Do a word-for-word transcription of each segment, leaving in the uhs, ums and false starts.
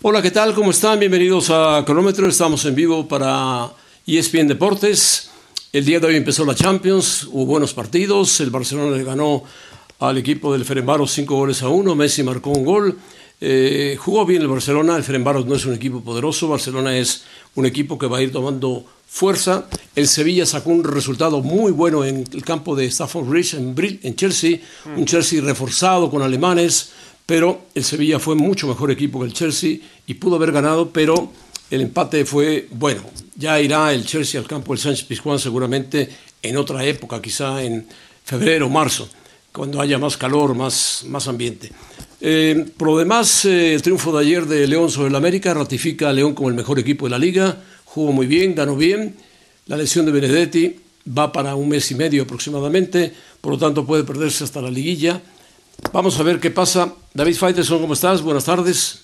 Hola, ¿qué tal? ¿Cómo están? Bienvenidos a Cronómetro. Estamos en vivo para E S P N Deportes. El día de hoy empezó la Champions, hubo buenos partidos. El Barcelona le ganó al equipo del Ferencváros cinco goles a uno. Messi marcó un gol. Eh, jugó bien el Barcelona. El Ferencváros no es un equipo poderoso. Barcelona es un equipo que va a ir tomando fuerza. El Sevilla sacó un resultado muy bueno en el campo de Stamford Bridge en, en Chelsea. Un Chelsea reforzado con alemanes. Pero el Sevilla fue mucho mejor equipo que el Chelsea y pudo haber ganado, pero el empate fue bueno. Ya irá el Chelsea al campo del Sánchez-Pizjuán seguramente en otra época, quizá en febrero o marzo, cuando haya más calor, más, más ambiente. Eh, por lo demás, eh, el triunfo de ayer de León sobre el América ratifica a León como el mejor equipo de la liga. Jugó muy bien, ganó bien. La lesión de Benedetti va para un mes y medio aproximadamente, por lo tanto puede perderse hasta la liguilla. Vamos a ver qué pasa. David Faitelson, ¿cómo estás? Buenas tardes.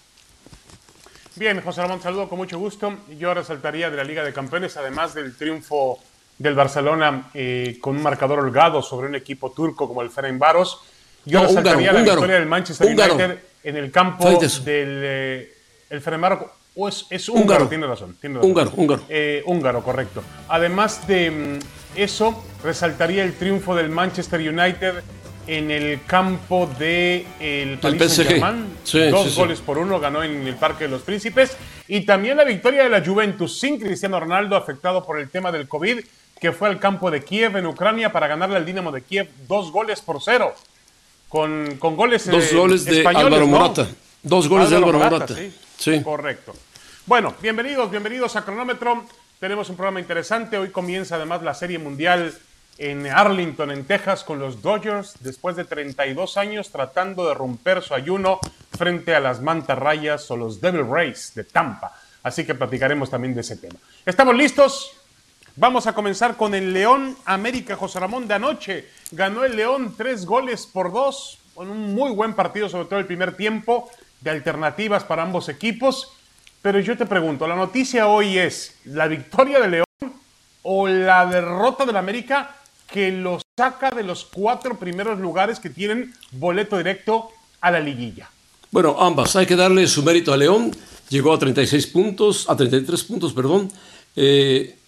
Bien, José Ramón, saludo con mucho gusto. Yo resaltaría de la Liga de Campeones, además del triunfo del Barcelona eh, con un marcador holgado sobre un equipo turco como el Ferencváros, yo no, resaltaría húngaro, la húngaro, victoria del Manchester húngaro. United en el campo Faitelson. del eh, el Ferencváros. O es, es húngaro, húngaro, tiene razón. Tiene razón. Húngaro, húngaro. Eh, húngaro, correcto. Además de eso, resaltaría el triunfo del Manchester United en el campo de el Paris Saint-Germain, sí, dos sí, goles sí. por uno, ganó en el Parque de los Príncipes, y también la victoria de la Juventus sin Cristiano Ronaldo, afectado por el tema del COVID, que fue al campo de Kiev en Ucrania para ganarle al Dinamo de Kiev dos goles por cero, con, con goles dos eh, goles de Álvaro Morata, ¿no? dos goles Álvaro de Álvaro Morata, Morata. Sí. sí, correcto. Bueno, bienvenidos, bienvenidos a Cronómetro. Tenemos un programa interesante. Hoy comienza además la Serie Mundial en Arlington, en Texas, con los Dodgers, después de treinta y dos años tratando de romper su ayuno frente a las mantarrayas o los Devil Rays de Tampa. Así que platicaremos también de ese tema. ¿Estamos listos? Vamos a comenzar con el León América. José Ramón, de anoche ganó el León tres goles por dos, con un muy buen partido, sobre todo el primer tiempo, de alternativas para ambos equipos. Pero yo te pregunto, ¿la noticia hoy es la victoria de León o la derrota del América, que lo saca de los cuatro primeros lugares que tienen boleto directo a la liguilla? Bueno, ambas. Hay que darle su mérito a León. Llegó a treinta y seis puntos, a treinta y tres puntos, perdón. Eh,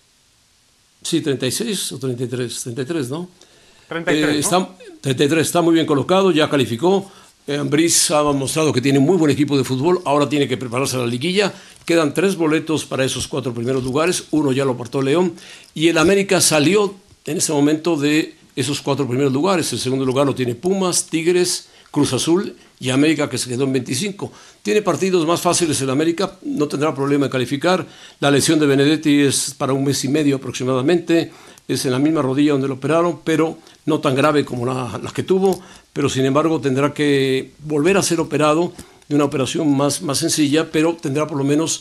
sí, treinta y seis o treinta y tres, treinta y tres, ¿no? treinta y tres, eh, está, ¿no? treinta y tres, está muy bien colocado, ya calificó. Eh, Ambriz ha mostrado que tiene muy buen equipo de fútbol, ahora tiene que prepararse a la liguilla. Quedan tres boletos para esos cuatro primeros lugares, uno ya lo apartó León, y el América salió en ese momento de esos cuatro primeros lugares. El segundo lugar lo tiene Pumas, Tigres, Cruz Azul y América, que se quedó en veinticinco. Tiene partidos más fáciles el América, no tendrá problema en calificar. La lesión de Benedetti es para un mes y medio aproximadamente, es en la misma rodilla donde lo operaron, pero no tan grave como la, la que tuvo, pero sin embargo tendrá que volver a ser operado de una operación más, más sencilla, pero tendrá por lo menos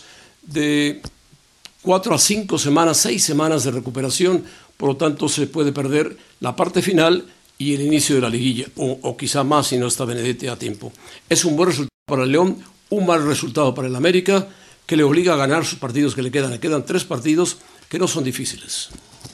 de cuatro a cinco semanas, seis semanas de recuperación. Por lo tanto, se puede perder la parte final y el inicio de la liguilla, o, o quizá más si no está Benedetti a tiempo. Es un buen resultado para el León, un mal resultado para el América, que le obliga a ganar sus partidos que le quedan. Le quedan tres partidos que no son difíciles.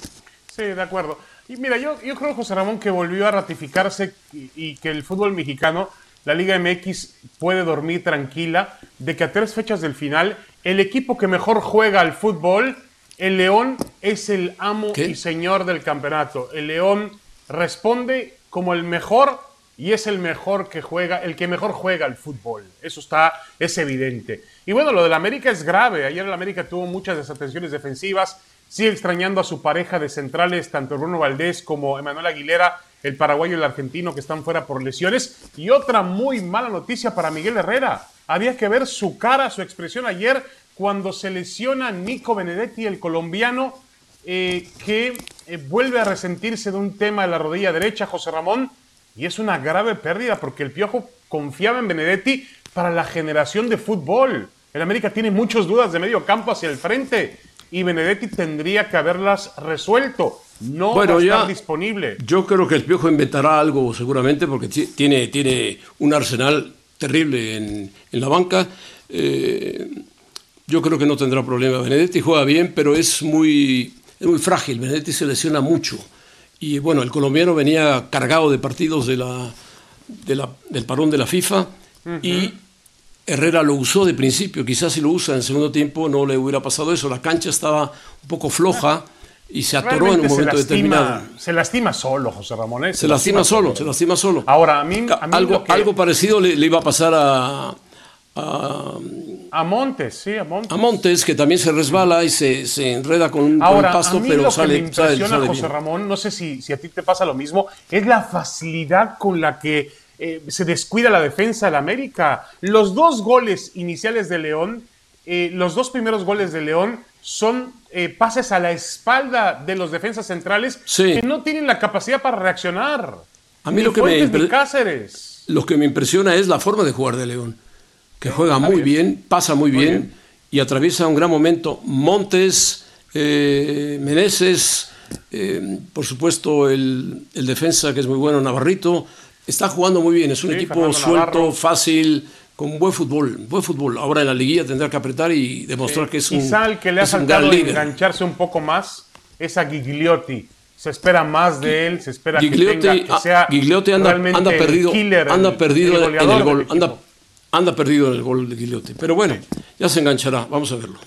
Sí, de acuerdo. Y mira, yo, yo creo, José Ramón, que volvió a ratificarse y, y que el fútbol mexicano, la Liga M X, puede dormir tranquila de que a tres fechas del final, el equipo que mejor juega al fútbol, el León, es el amo ¿Qué? y señor del campeonato. El León responde como el mejor y es el mejor que juega, el que mejor juega al fútbol. Eso está, es evidente. Y bueno, lo del América es grave. Ayer el América tuvo muchas desatenciones defensivas, sigue extrañando a su pareja de centrales, tanto Bruno Valdés como Emanuel Aguilera, el paraguayo y el argentino, que están fuera por lesiones. Y otra muy mala noticia para Miguel Herrera. Había que ver su cara, su expresión ayer, cuando se lesiona Nico Benedetti, el colombiano, eh, que eh, vuelve a resentirse de un tema de la rodilla derecha, José Ramón, y es una grave pérdida porque el Piojo confiaba en Benedetti para la generación de fútbol. El América tiene muchas dudas de medio campo hacia el frente y Benedetti tendría que haberlas resuelto. No bueno, va a estar ya disponible. Yo creo que el Piojo inventará algo seguramente porque tiene, tiene un arsenal terrible en, en la banca. Eh, yo creo que no tendrá problema. Benedetti juega bien, pero es muy, es muy frágil. Benedetti se lesiona mucho. Y bueno, el colombiano venía cargado de partidos de la, de la, del parón de la FIFA uh-huh. y Herrera lo usó de principio, quizás si lo usa en el segundo tiempo no le hubiera pasado eso. La cancha estaba un poco floja y se atoró Realmente en un momento se lastima, determinado. Se lastima solo, José Ramón. ¿eh? Se, se lastima, lastima solo, solo, se lastima solo. Ahora, a mí, a mí algo, que... algo parecido le, le iba a pasar a, a... A Montes, sí, a Montes. A Montes, que también se resbala y se, se enreda con un, Ahora, con un pasto, a mí pero lo sale, que me impresiona, sale, sale José bien. Ramón, no sé si, si a ti te pasa lo mismo, es la facilidad con la que eh, se descuida la defensa del América. Los dos goles iniciales de León, eh, los dos primeros goles de León son eh, pases a la espalda de los defensas centrales sí. que no tienen la capacidad para reaccionar. A mí ni lo que, Fuentes, me ni Cáceres. lo que me impresiona es la forma de jugar de León, que juega muy bien. bien, pasa muy, muy bien, bien y atraviesa un gran momento. Montes, eh, Meneses, eh, por supuesto el, el defensa que es muy bueno, Navarrito, está jugando muy bien, es un sí, equipo Fernando suelto, Navarro. Fácil, con buen fútbol, buen fútbol. Ahora en la liguilla tendrá que apretar y demostrar eh, que es un quizá el que le ha faltado engancharse un poco más es a Gigliotti. Se espera más de él, se espera Gigliotti, que, tenga, que sea Gigliotti anda, realmente anda perdido, el killer, anda el, perdido el en el gol, anda, anda perdido en el gol de Gigliotti. Pero bueno, ya se enganchará, vamos a verlo.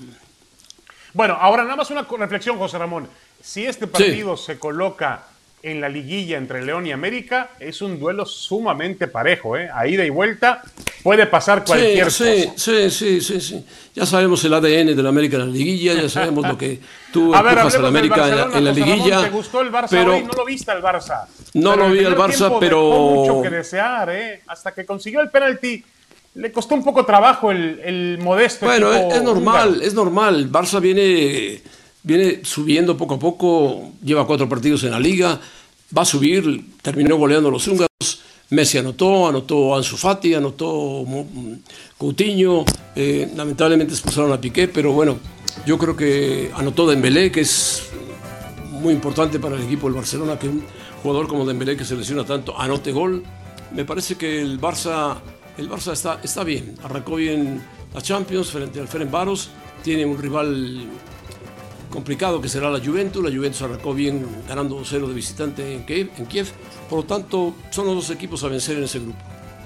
Bueno, ahora nada más una reflexión, José Ramón. Si este partido sí. se coloca en la liguilla entre León y América, es un duelo sumamente parejo, ¿eh? A ida y vuelta puede pasar cualquier sí, cosa. Sí, sí, sí, sí. Ya sabemos el A D N de la América en la liguilla, ya sabemos lo que tú a ver, empujas a la América en la, en la liguilla. Ramón, ¿te gustó el Barça pero, hoy? No lo viste al Barça. No pero lo vi al Barça, pero... Dejó mucho que desear, ¿eh? Hasta que consiguió el penalti. Le costó un poco trabajo el, el modesto Bueno, equipo es normal, húngaro. es normal. Barça viene, viene subiendo poco a poco, lleva cuatro partidos en la liga, va a subir, terminó goleando a los húngaros. Messi anotó, anotó Ansu Fati, anotó Coutinho, eh, lamentablemente expulsaron a Piqué, pero bueno, yo creo que anotó Dembélé, que es muy importante para el equipo del Barcelona, que un jugador como Dembélé que se lesiona tanto, anote gol. Me parece que el Barça... El Barça está, está bien, arrancó bien la Champions frente al Ferencváros, tiene un rival complicado que será la Juventus, la Juventus arrancó bien ganando dos cero de visitante en Kiev, en Kiev, por lo tanto son los dos equipos a vencer en ese grupo.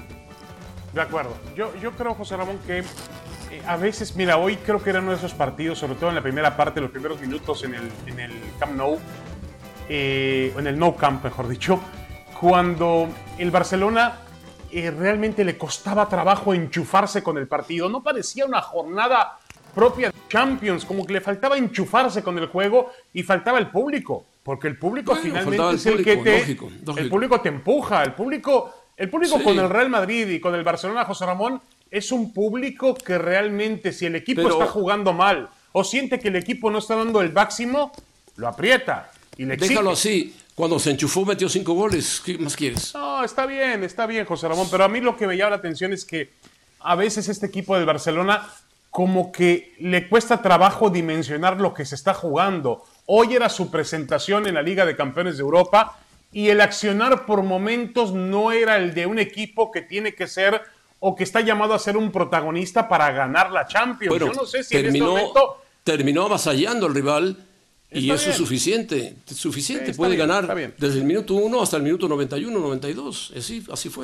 De acuerdo, yo, yo creo, José Ramón, que eh, a veces, mira, hoy creo que era uno de esos partidos, sobre todo en la primera parte, los primeros minutos en el, en el Camp Nou, eh, en el Nou Camp, mejor dicho, cuando el Barcelona... Eh, realmente le costaba trabajo enchufarse con el partido. No parecía una jornada propia de Champions, como que le faltaba enchufarse con el juego y faltaba el público, porque el público bueno, finalmente es el, público, el que te... Lógico, lógico. El público te empuja, el público, el público sí. Con el Real Madrid y con el Barcelona, José Ramón, es un público que realmente, si el equipo Pero... está jugando mal o siente que el equipo no está dando el máximo, lo aprieta y le exige. Déjalo así. Cuando se enchufó metió cinco goles. ¿Qué más quieres? No, está bien, está bien, José Ramón. Pero a mí lo que me llama la atención es que a veces este equipo del Barcelona como que le cuesta trabajo dimensionar lo que se está jugando. Hoy era su presentación en la Liga de Campeones de Europa y el accionar por momentos no era el de un equipo que tiene que ser o que está llamado a ser un protagonista para ganar la Champions. Bueno, yo no sé si terminó, en este momento... Terminó avasallando al rival. Y está eso bien. es suficiente, suficiente, sí, puede bien, ganar desde el minuto uno hasta el minuto noventa y uno, noventa y dos, así, así fue.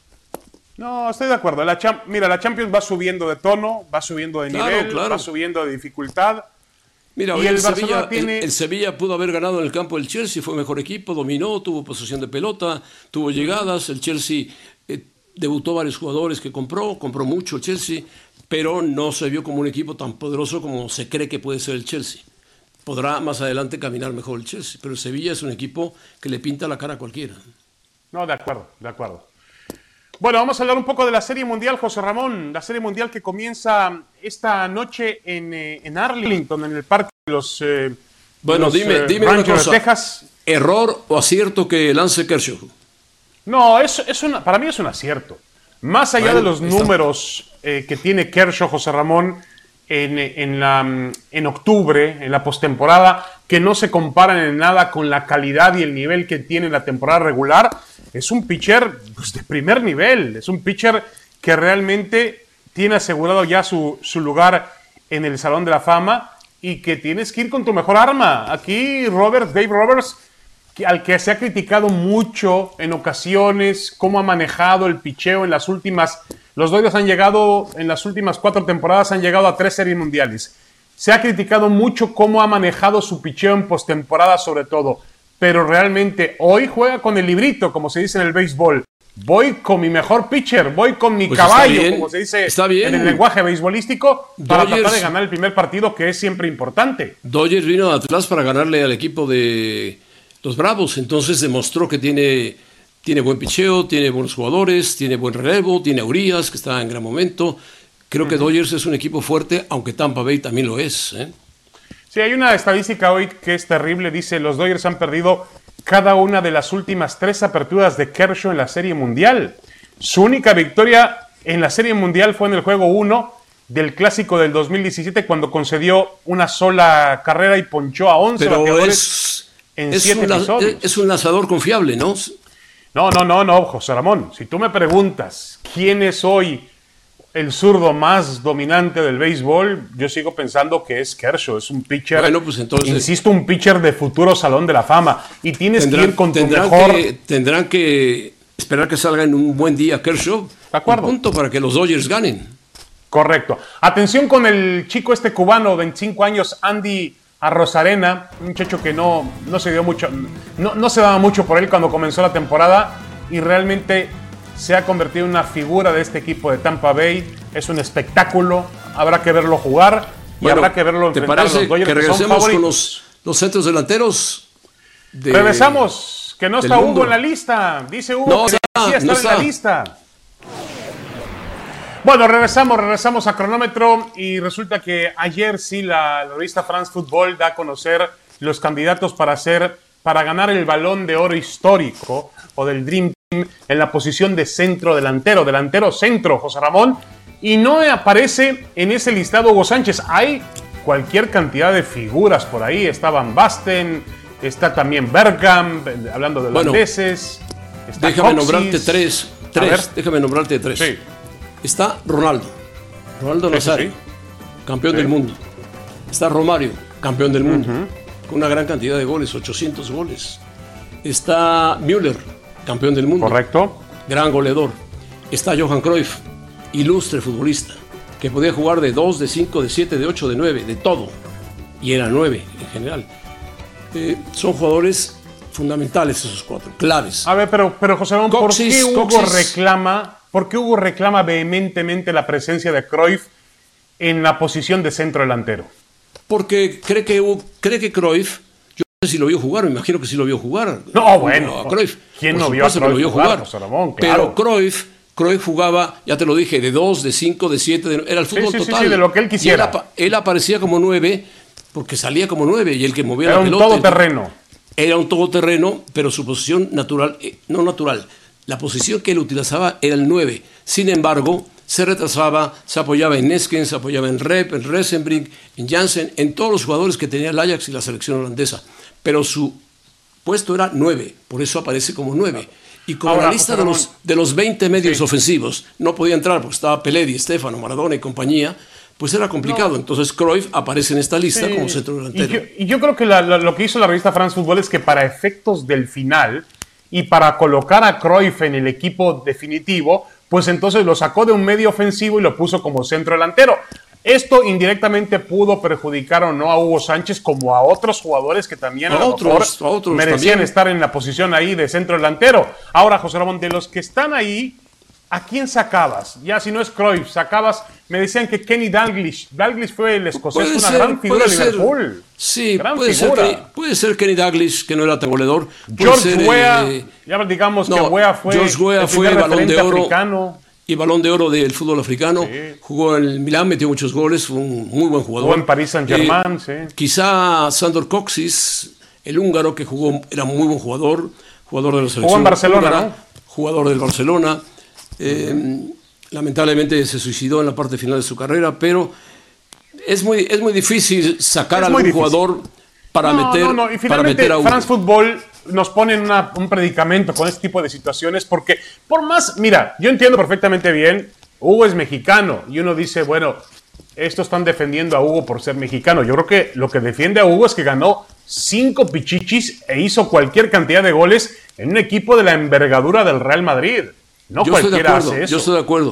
No, estoy de acuerdo, la Cham- mira, la Champions va subiendo de tono, va subiendo de claro, nivel, claro. va subiendo de dificultad. Mira, y el, el, Sevilla, tiene... el, el Sevilla pudo haber ganado en el campo del Chelsea, fue mejor equipo, dominó, tuvo posesión de pelota, tuvo llegadas, el Chelsea eh, debutó varios jugadores que compró, compró mucho el Chelsea, pero no se vio como un equipo tan poderoso como se cree que puede ser el Chelsea. Podrá más adelante caminar mejor el Chelsea, pero el Sevilla es un equipo que le pinta la cara a cualquiera. No, de acuerdo, de acuerdo. Bueno, vamos a hablar un poco de la Serie Mundial, José Ramón. La Serie Mundial que comienza esta noche en, eh, en Arlington, en el parque de los, eh, bueno, los dime, eh, dime Rangers una cosa. de Texas. ¿Error o acierto que lance Kershaw? No, es, es una, para mí es un acierto. Más allá bueno, de los está... números eh, que tiene Kershaw, José Ramón, En, en, la, en octubre, en la postemporada, que no se comparan en nada con la calidad y el nivel que tiene la temporada regular, es un pitcher pues, de primer nivel, es un pitcher que realmente tiene asegurado ya su, su lugar en el Salón de la Fama y que tienes que ir con tu mejor arma. Aquí Robert, Dave Roberts, que, al que se ha criticado mucho en ocasiones, cómo ha manejado el picheo en las últimas Los Dodgers han llegado, en las últimas cuatro temporadas, han llegado a tres series mundiales. Se ha criticado mucho cómo ha manejado su picheo en postemporada, sobre todo. Pero realmente hoy juega con el librito, como se dice en el béisbol. Voy con mi mejor pitcher, voy con mi pues caballo, como se dice está bien. en el lenguaje beisbolístico, para Dodgers, tratar de ganar el primer partido, que es siempre importante. Dodgers vino atrás para ganarle al equipo de los Bravos, entonces demostró que tiene, tiene buen picheo, tiene buenos jugadores, tiene buen relevo, tiene a Urias, que está en gran momento. Creo uh-huh. que Dodgers es un equipo fuerte, aunque Tampa Bay también lo es, ¿eh? Sí, hay una estadística hoy que es terrible. Dice, los Dodgers han perdido cada una de las últimas tres aperturas de Kershaw en la Serie Mundial. Su única victoria en la Serie Mundial fue en el Juego uno del Clásico del dos mil diecisiete, cuando concedió una sola carrera y ponchó a once Pero bateadores es, en es siete un, episodios. Es un lanzador confiable, ¿no? No, no, no, no, José Ramón. Si tú me preguntas quién es hoy el zurdo más dominante del béisbol, yo sigo pensando que es Kershaw. Es un pitcher, bueno, pues entonces, insisto, un pitcher de futuro Salón de la Fama. Y tienes tendrán, que ir con tu tendrán mejor... Que, tendrán que esperar que salga en un buen día Kershaw. De acuerdo. Un punto para que los Dodgers ganen. Correcto. Atención con el chico este cubano, veinticinco años, Andy Arrozarena, un muchacho que no, no se dio mucho, no, no se daba mucho por él cuando comenzó la temporada y realmente se ha convertido en una figura de este equipo de Tampa Bay. Es un espectáculo, habrá que verlo jugar y bueno, habrá que verlo enfrentar a los Dodgers, que regresemos que con los, los centros delanteros? De, regresamos, que no está mundo. Hugo en la lista. Dice Hugo no, que sí está, está no en está. la lista. Bueno, regresamos, regresamos a cronómetro y resulta que ayer sí la, la revista France Football da a conocer los candidatos para hacer, para ganar el Balón de Oro histórico o del Dream Team en la posición de centro delantero, delantero centro, José Ramón, y no aparece en ese listado Hugo Sánchez. Hay cualquier cantidad de figuras por ahí, está Van Basten, está también Bergkamp, hablando de bueno, holandeses. Está déjame Coxis. nombrarte tres, tres déjame nombrarte tres. Sí. Está Ronaldo, Ronaldo Nazario, sí. campeón sí. del mundo. Está Romario, campeón del mundo, uh-huh. con una gran cantidad de goles, ochocientos goles. Está Müller, campeón del mundo. Correcto. Gran goleador. Está Johan Cruyff, ilustre futbolista, que podía jugar de dos, de cinco, de siete, de ocho, de nueve, de todo. Y era nueve en general. Eh, son jugadores fundamentales esos cuatro, claves. A ver, pero, pero José Ramón, ¿por qué Hugo Coxis, reclama... ¿Por qué Hugo reclama vehementemente la presencia de Cruyff en la posición de centro delantero? Porque cree que, Hugo, cree que Cruyff, yo no sé si lo vio jugar, me imagino que sí lo vio jugar. No, bueno. A Cruyff. ¿Quién no vio a Cruyff lo vio jugar? José Ramón, claro. Pero Cruyff, Cruyff jugaba, ya te lo dije, de dos, de cinco, de siete, de, era el fútbol sí, sí, total. Sí, sí, de lo que él quisiera. Él, él aparecía como nueve, porque salía como nueve, y el que movía era la pelota... Era un todoterreno. Era un todoterreno, pero su posición natural, eh, no natural, la posición que él utilizaba era el nueve. Sin embargo, se retrasaba, se apoyaba en Nesken, se apoyaba en Rep, en Resenbrink, en Jansen, en todos los jugadores que tenía el Ajax y la selección holandesa. Pero su puesto era nueve, por eso aparece como nueve. Y como Ahora, la lista de los, de los veinte medios sí. ofensivos no podía entrar porque estaba Pelé, Di Stéfano, Maradona y compañía, pues era complicado. No. Entonces Cruyff aparece en esta lista sí. como centro delantero. Y yo, y yo creo que la, la, lo que hizo la revista France Football es que para efectos del final y para colocar a Cruyff en el equipo definitivo, pues entonces lo sacó de un medio ofensivo y lo puso como centro delantero. Esto indirectamente pudo perjudicar o no a Hugo Sánchez como a otros jugadores que también a, a, otros, mejor a otros merecían también. estar en la posición ahí de centro delantero. Ahora, José Ramón, de los que están ahí, ¿a quién sacabas? Ya si no es Cruyff, sacabas, me decían que Kenny Dalglish, Dalglish fue el escocés, una ser, gran figura de Liverpool. Sí, gran puede figura. ser, puede ser Kenny Dalglish, que no era tan goleador. George ser, Weah, eh, ya digamos no, que Weah fue George Weah el fue primer balón de oro africano. Y balón de oro del fútbol africano. Sí. Jugó en el Milán, metió muchos goles, fue un muy buen jugador. Jugó en París Saint-Germain, eh, sí. Quizá Sandor Coxis, el húngaro que jugó, era muy buen jugador, jugador de la selección. Jugó en Barcelona, húngara, ¿no? Jugador del Barcelona. Eh, uh-huh. Lamentablemente se suicidó en la parte final de su carrera, pero es muy, es muy difícil sacar a algún difícil. jugador para no, meter, no, no. Y para meter a Hugo. France Football nos pone en una, un predicamento con este tipo de situaciones porque por más, mira, yo entiendo perfectamente bien, Hugo es mexicano y uno dice, bueno, estos están defendiendo a Hugo por ser mexicano. Yo creo que lo que defiende a Hugo es que ganó cinco pichichis e hizo cualquier cantidad de goles en un equipo de la envergadura del Real Madrid. No yo cualquiera estoy de acuerdo, hace eso. Yo estoy de acuerdo,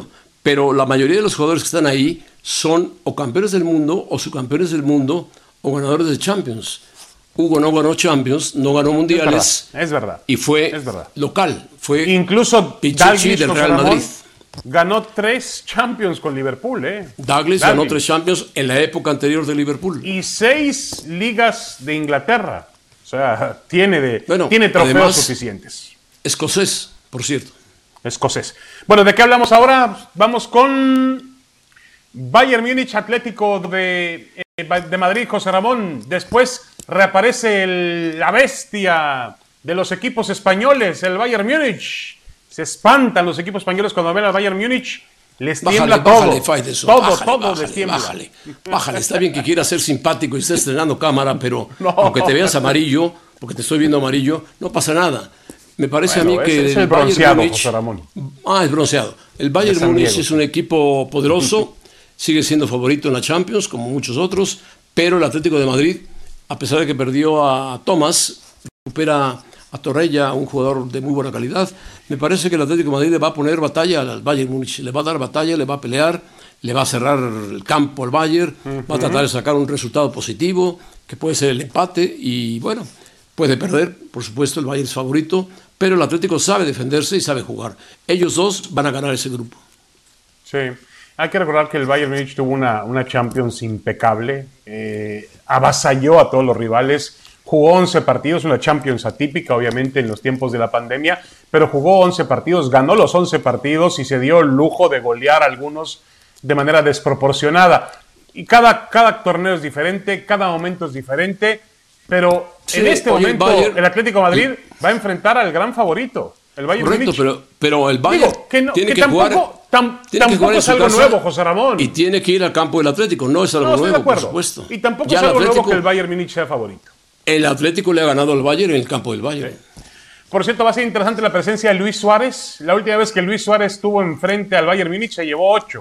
pero la mayoría de los jugadores que están ahí son o campeones del mundo, o subcampeones del mundo, o ganadores de Champions. Hugo no ganó Champions, no ganó Mundiales. Es verdad, es verdad. Y fue es verdad. local. Fue incluso Pichichi del Real Madrid. Ganó tres Champions con Liverpool, ¿eh? Douglas ganó tres Champions en la época anterior de Liverpool. Y seis ligas de Inglaterra. O sea, tiene, de, bueno, tiene trofeos además, suficientes. Escocés, por cierto. Escocés. Bueno, ¿de qué hablamos ahora? Vamos con Bayern Múnich, Atlético de, de Madrid, José Ramón. Después reaparece el, la bestia de los equipos españoles, el Bayern Múnich. Se espantan los equipos españoles cuando ven al Bayern Múnich. Les tiembla bájale, todo. Bájale, Faitelson, todo, bájale, todo bájale, les tiembla. Bájale, bájale. Está bien que quieras ser simpático y estés estrenando cámara, pero no. aunque te veas amarillo, porque te estoy viendo amarillo, no pasa nada. Me parece bueno, a mí que es, es el, el bronceado, Bayern Múnich, José Ramón. Ah, es bronceado. El Bayern Múnich es un equipo poderoso, sigue siendo favorito en la Champions, como muchos otros, pero el Atlético de Madrid, a pesar de que perdió a Thomas, recupera a Torreira, un jugador de muy buena calidad. Me parece que el Atlético de Madrid le va a poner batalla al Bayern Múnich, le va a dar batalla, le va a pelear, le va a cerrar el campo al Bayern, uh-huh. va a tratar de sacar un resultado positivo, que puede ser el empate, y bueno, puede perder, por supuesto, el Bayern es favorito, pero el Atlético sabe defenderse y sabe jugar. Ellos dos van a ganar ese grupo. Sí, hay que recordar que el Bayern Múnich tuvo una, una Champions impecable, eh, avasalló a todos los rivales. Jugó once partidos, una Champions atípica, obviamente, en los tiempos de la pandemia, pero jugó once partidos, ganó los once partidos y se dio el lujo de golear a algunos de manera desproporcionada. Y cada, cada torneo es diferente, cada momento es diferente, pero sí, en este oye, momento el, Bayern, el Atlético de Madrid y... va a enfrentar al gran favorito, el Bayern Correcto, Múnich. Pero, pero el Bayern Digo, que no, tiene que, que tampoco, jugar, tam, tiene tampoco que jugar es algo nuevo, José Ramón. Y tiene que ir al campo del Atlético, no es algo no, nuevo, por supuesto. Y tampoco ya es algo Atlético, nuevo que el Bayern Múnich sea favorito. El Atlético le ha ganado al Bayern en el campo del Bayern. Sí. Por cierto, va a ser interesante la presencia de Luis Suárez. La última vez que Luis Suárez estuvo enfrente al Bayern Múnich se llevó ocho.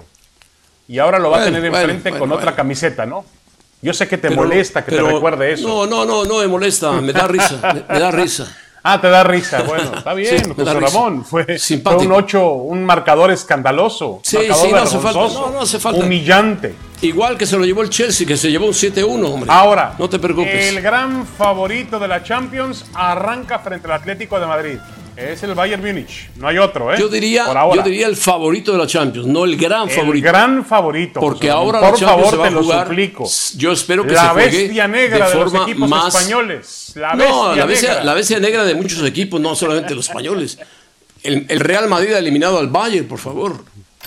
Y ahora lo va bueno, a tener enfrente bueno, con bueno, otra bueno. camiseta, ¿no? Yo sé que te pero, molesta que pero, te recuerde eso. No, no, no, no me molesta, me da risa, me, me da risa. Ah, te da risa. Bueno, está bien, sí, José Ramón. Fue, fue un ocho, un marcador escandaloso. Sí, marcador sí, no hace falta. No, no hace falta. Humillante. Igual que se lo llevó el Chelsea, que se llevó un siete uno, hombre. Ahora, no te preocupes. El gran favorito de la Champions arranca frente al Atlético de Madrid. Es el Bayern Múnich, no hay otro, ¿eh? Yo diría, yo diría el favorito de la Champions, no el gran favorito. El gran favorito. Porque José, ahora por la Champions favor, se va te a jugar, lo suplico. Yo espero que la se juegue bestia negra de de los forma equipos más... españoles. La bestia no, la bestia, negra. la bestia negra de muchos equipos, no solamente los españoles. El, el Real Madrid ha eliminado al Bayern, por favor.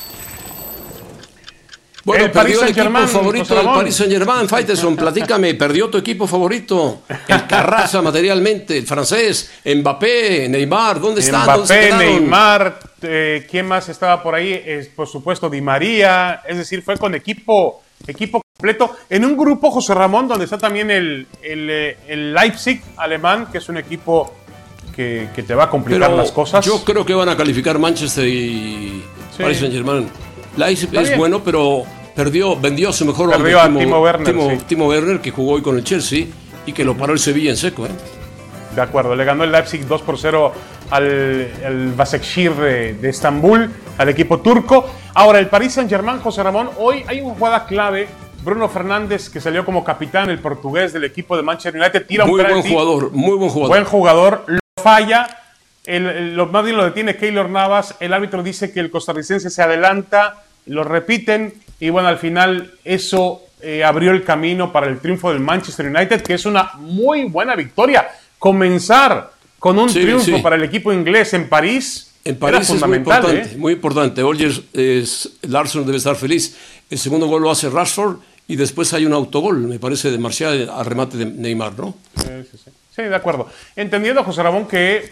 Bueno, el perdió el equipo Germain, favorito del Paris Saint-Germain. Faitelson, platícame, perdió tu equipo favorito. El que arrasa materialmente, el francés, Mbappé, Neymar, ¿dónde están? Mbappé, ¿Dónde se quedaron? Neymar, eh, ¿quién más estaba por ahí? Eh, por supuesto, Di María. Es decir, fue con equipo, equipo completo. En un grupo, José Ramón, donde está también el, el, el Leipzig alemán, que es un equipo que, que te va a complicar Pero las cosas. Yo creo que van a calificar Manchester y sí. Paris Saint-Germain. Leipzig es bien. bueno, pero perdió, vendió a su mejor Perdió hombre, a Timo, Timo Werner, Timo, sí. Timo Werner, que jugó hoy con el Chelsea y que lo paró el Sevilla en seco. ¿eh? De acuerdo, le ganó el Leipzig dos por cero al, al Başakşehir de, de Estambul, al equipo turco. Ahora, el Paris Saint-Germain, José Ramón, hoy hay una jugada clave. Bruno Fernández, que salió como capitán, el portugués del equipo de Manchester United, tira muy un penalti. Muy buen jugador, muy buen jugador. Buen jugador, lo falla. El, el, lo, más bien lo detiene Keylor Navas. El árbitro dice que el costarricense se adelanta, lo repiten. Y bueno, al final eso eh, abrió el camino para el triunfo del Manchester United, que es una muy buena victoria. Comenzar con un sí, triunfo sí. para el equipo inglés en París, en París es muy importante, ¿eh? muy importante. Olger Larsson debe estar feliz. El segundo gol lo hace Rashford y después hay un autogol, me parece, de Marcial al remate de Neymar, ¿no? Sí, sí, sí. Sí, de acuerdo. Entendiendo, José Ramón, que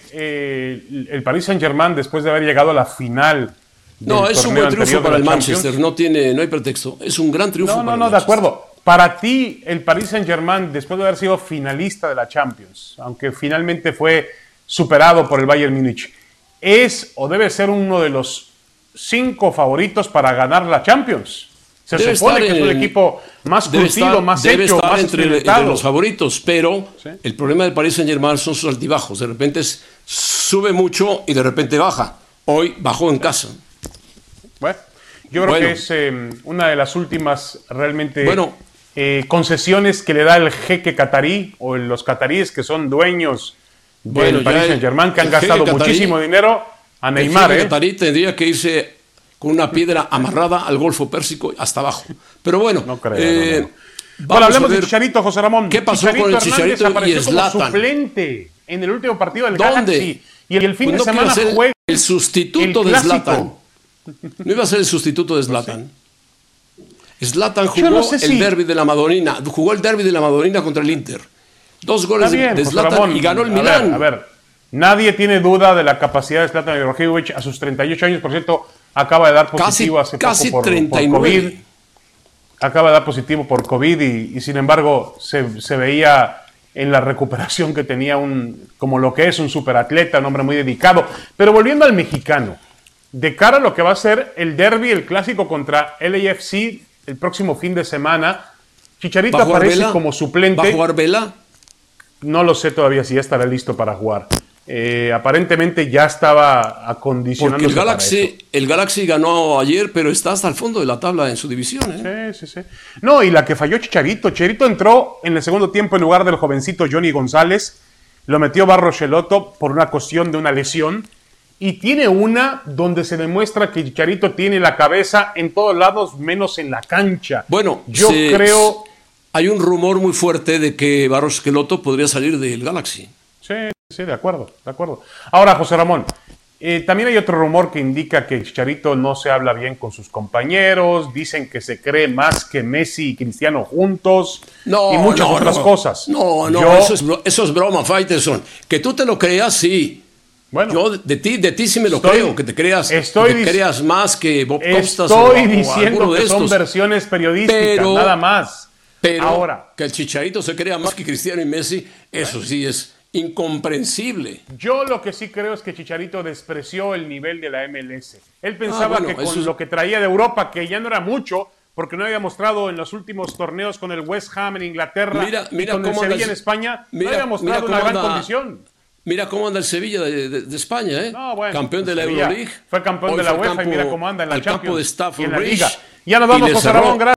eh, el Paris Saint-Germain, después de haber llegado a la final... No, es un buen triunfo para el Manchester, no, tiene, no hay pretexto. Es un gran triunfo no, no, para el No, no, de acuerdo. Para ti, el Paris Saint-Germain, después de haber sido finalista de la Champions, aunque finalmente fue superado por el Bayern Múnich, ¿es o debe ser uno de los cinco favoritos para ganar la Champions? Se debe supone que es un equipo más curtido, estar, más debe hecho, estar más entre, entre los favoritos, pero ¿sí? El problema del Paris Saint-Germain son sus altibajos. De repente es, sube mucho y de repente baja. Hoy bajó en casa. Bueno, Yo creo Bueno. que es eh, una de las últimas realmente Bueno. eh, concesiones que le da el jeque catarí o los cataríes que son dueños del Bueno, ya Paris el- Saint-Germain, que han el jeque gastado catarí- muchísimo dinero a Neymar. El ¿eh? Qatarí tendría que irse con una piedra amarrada al Golfo Pérsico hasta abajo. Pero bueno, No creo, eh, no, no. vamos Bueno, hablemos a ver de Chicharito, José Ramón. qué pasó con el Hernández Chicharito y apareció como Zlatan. suplente en el último partido del ¿Dónde? Galaxy. Y el fin Pues no de quiero semana ser juega el sustituto el de clásico. Zlatan. No iba a ser el sustituto de Zlatan. Zlatan Yo jugó no sé el si- derbi de la Madonina, jugó el derbi de la Madonina contra el Inter. Dos goles Está bien, de, de José Zlatan Ramón. y ganó el A ver, Milán. A ver, nadie tiene duda de la capacidad de Zlatan Ibrahimovic a sus treinta y ocho años. Por cierto, acaba de dar Casi, positivo hace casi poco por, treinta y por nueve. COVID. Acaba de dar positivo por COVID y, y sin embargo se, se veía en la recuperación que tenía un, como lo que es un superatleta, un hombre muy dedicado. Pero volviendo al mexicano, de cara a lo que va a ser el derbi, el clásico contra L A F C el próximo fin de semana, Chicharito ¿Va a jugar aparece Vela? como suplente. ¿Va a jugar Vela? No lo sé todavía si ya estará listo para jugar. Eh, aparentemente ya estaba acondicionado. Porque el Galaxy, el Galaxy ganó ayer, pero está hasta el fondo de la tabla en su división. ¿eh? Sí, sí, sí. No, y la que falló Chicharito. Chicharito entró en el segundo tiempo en lugar del jovencito Johnny González. Lo metió Barros Schelotto por una cuestión de una lesión. Y tiene una donde se demuestra que Chicharito tiene la cabeza en todos lados, menos en la cancha. Bueno, yo se- creo... Hay un rumor muy fuerte de que Barros Schelotto podría salir del Galaxy. Sí, sí, de acuerdo, de acuerdo. Ahora, José Ramón, eh, también hay otro rumor que indica que Chicharito no se habla bien con sus compañeros, dicen que se cree más que Messi y Cristiano juntos No, y muchas no, otras no. cosas. No, no, Yo- eso, es, bro- eso es broma, Faitelson. Que tú te lo creas, sí. bueno, Yo de, de ti, de ti sí me lo Estoy- creo, que te creas, estoy que te dic- creas más que Bob Costas o- estoy o diciendo alguno de que son estos. versiones periodísticas, Pero- nada más. Pero Ahora, que el Chicharito se crea más que Cristiano y Messi, eso sí es incomprensible. yo lo que sí creo es que Chicharito despreció el nivel de la M L S. Él pensaba Ah, bueno, que con eso es- lo que traía de Europa, que ya no era mucho, porque no había mostrado en los últimos torneos con el West Ham en Inglaterra Mira- mira y con el cómo anda Sevilla el- en España, mira- no había mostrado mira una cómo gran anda- condición. Mira cómo anda el Sevilla de, de- de España, ¿eh? No, bueno, campeón de la Sevilla Euroleague. fue campeón Hoy de la fue al UEFA y campo- mira cómo anda en la al campo Champions de y Stafford en la Bridge Liga. Ya nos y vamos, le José cerró- Ramón, gracias.